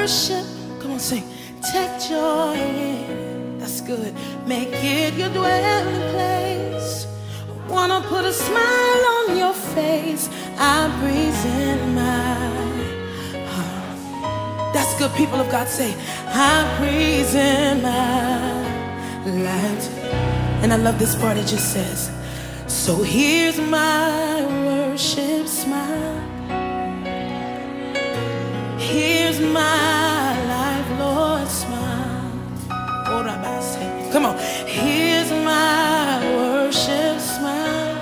worship. Come on, sing. Take joy in. That's good. Make it your dwelling place. Wanna put a smile on your face. I breathe in my heart. That's good, people of God. Say, I breathe in my light. And I love this part. It just says, so here's my worship smile. Here's my life, Lord, smile. Come on. Here's my worship smile.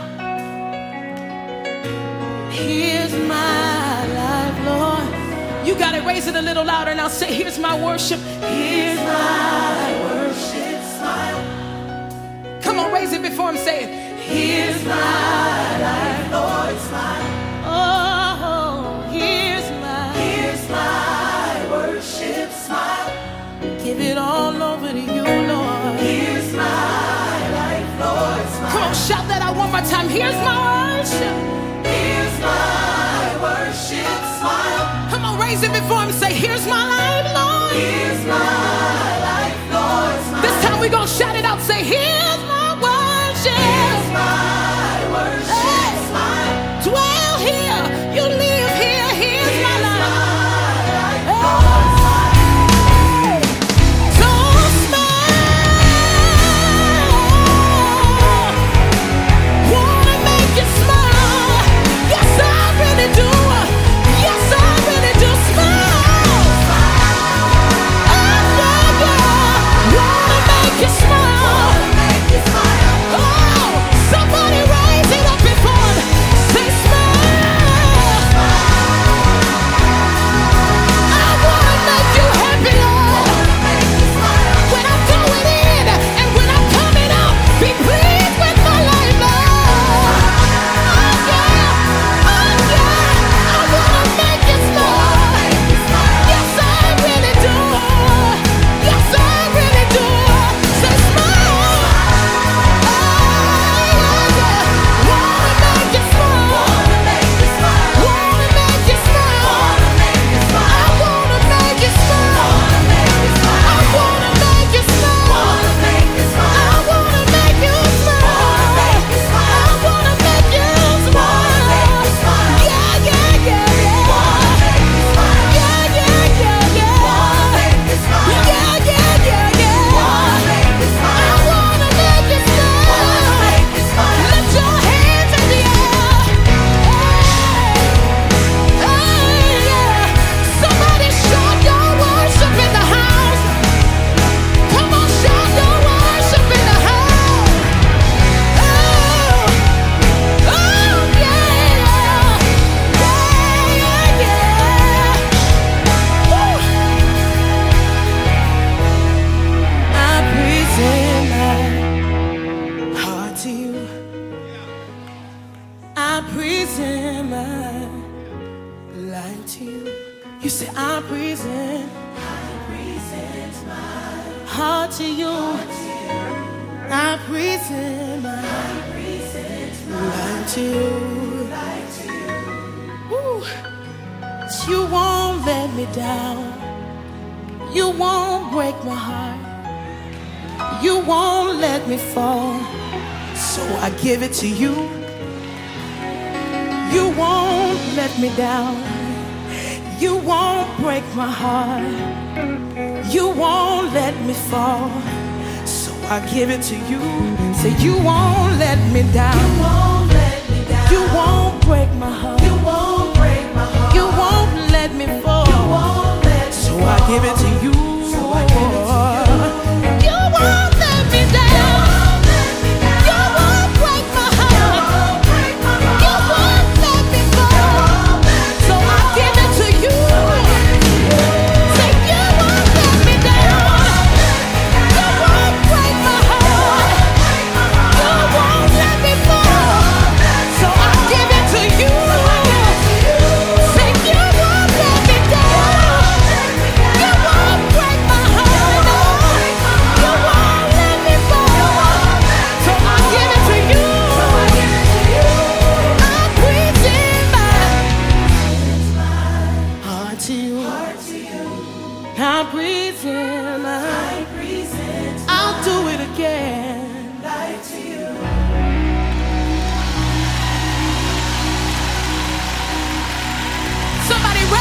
Here's my life, Lord. You got it. Raise it a little louder now. Say, here's my worship. Here's my worship smile. Come on, raise it before I'm saying, here's my life, Lord, smile. Oh, here's my worship smile. Give it all over to you, Lord. Here's my life, Lord, smile. Come on, shout that out one more time. Here's my worship. Here's my worship smile. Come on, raise it before him. Say, here's my life, Lord. Here's my life, Lord, smile. This time we gonna shout it out. Say, here's my worship. Here's my worship smile. Dwell here. You live here. Here's my life. You won't let me down. You won't break my heart. You won't let me fall. So I give it to you. You won't let me down. You won't break my heart. You won't let me fall. So I give it to you. Say, you won't let me down. You won't let me down. You won't break my heart. You won't break my heart. You won't let me fall. You won't let me so fall. I give it to you. So I give it to you. You won't let me down. You won't break my heart. You won't let me fall. So I give it to you. Say, you won't let me down. You won't break my heart. You won't let me fall. So I give it to you. Say, you won't let me down. You won't break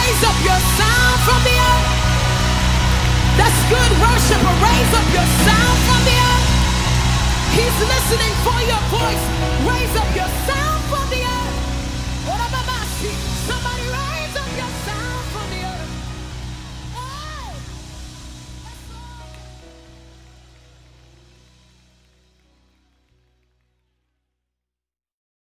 Raise up your sound from the earth. That's good worship. Raise up your sound from the earth. He's listening for your voice. Raise up your sound from the earth.